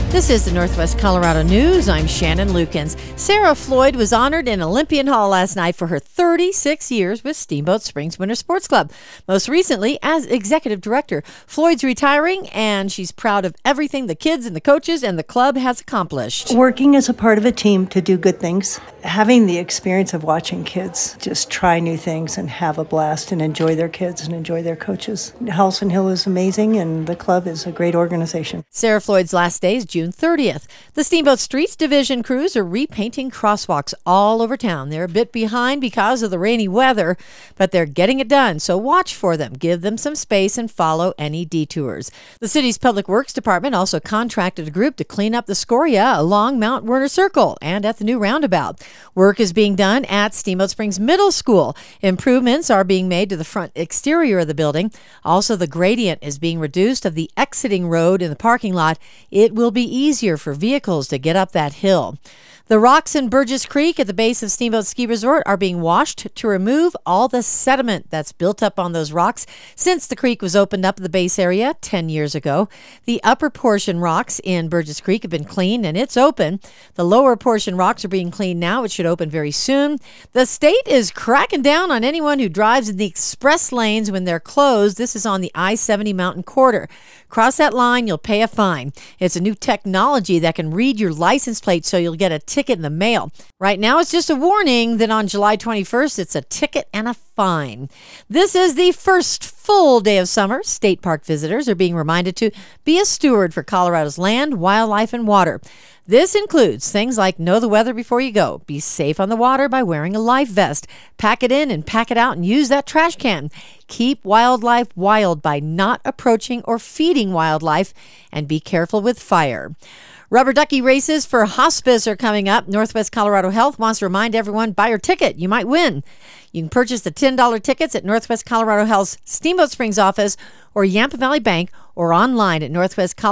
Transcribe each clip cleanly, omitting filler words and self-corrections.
This is the Northwest Colorado News. I'm Shannon Lukens. Sarah Floyd was honored in Olympian Hall last night for her 36 years with Steamboat Springs Winter Sports Club. Most recently as executive director. Floyd's retiring, and she's proud of everything the kids and the coaches and the club has accomplished. Working as a part of a team to do good things, having the experience of watching kids just try new things and have a blast and enjoy their kids and enjoy their coaches. Halcyon Hill is amazing, and the club is a great organization. Sarah Floyd's last day is June 30th. The Steamboat Streets Division crews are repainting crosswalks all over town. They're a bit behind because of the rainy weather, but they're getting it done, so watch for them. Give them some space and follow any detours. The city's Public Works Department also contracted a group to clean up the scoria along Mount Werner Circle and at the new roundabout. Work is being done at Steamboat Springs Middle School. Improvements are being made to the front exterior of the building. Also, the gradient is being reduced of the exiting road in the parking lot. It will be easier for vehicles to get up that hill. The rocks in Burgess Creek at the base of Steamboat Ski Resort are being washed to remove all the sediment that's built up on those rocks since the creek was opened up at the base area 10 years ago. The upper portion rocks in Burgess Creek have been cleaned and it's open. The lower portion rocks are being cleaned now. It should open very soon. The state is cracking down on anyone who drives in the express lanes when they're closed. This is on the I-70 Mountain Corridor. Cross that line, you'll pay a fine. It's a new technology that can read your license plate so you'll get a ticket in the mail. Right now, it's just a warning. Then on July 21st, it's a ticket and a fine. This is the first full day of summer. State park visitors are being reminded to be a steward for Colorado's land, wildlife, and water. This includes things like know the weather before you go, be safe on the water by wearing a life vest, pack it in and pack it out and use that trash can. Keep wildlife wild by not approaching or feeding wildlife, and be careful with fire. Rubber ducky races for hospice are coming up. Northwest Colorado Health wants to remind everyone, buy your ticket. You might win. You can purchase the $10 tickets at Northwest Colorado Health's Steamboat Springs office or Yampa Valley Bank, or online at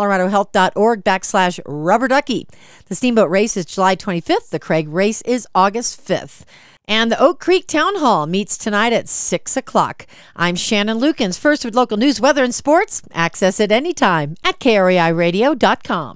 northwestcoloradohealth.org/rubber ducky. The Steamboat race is July 25th. The Craig race is August 5th. And the Oak Creek Town Hall meets tonight at 6 o'clock. I'm Shannon Lukens, first with local news, weather, and sports. Access it anytime at KREIRadio.com.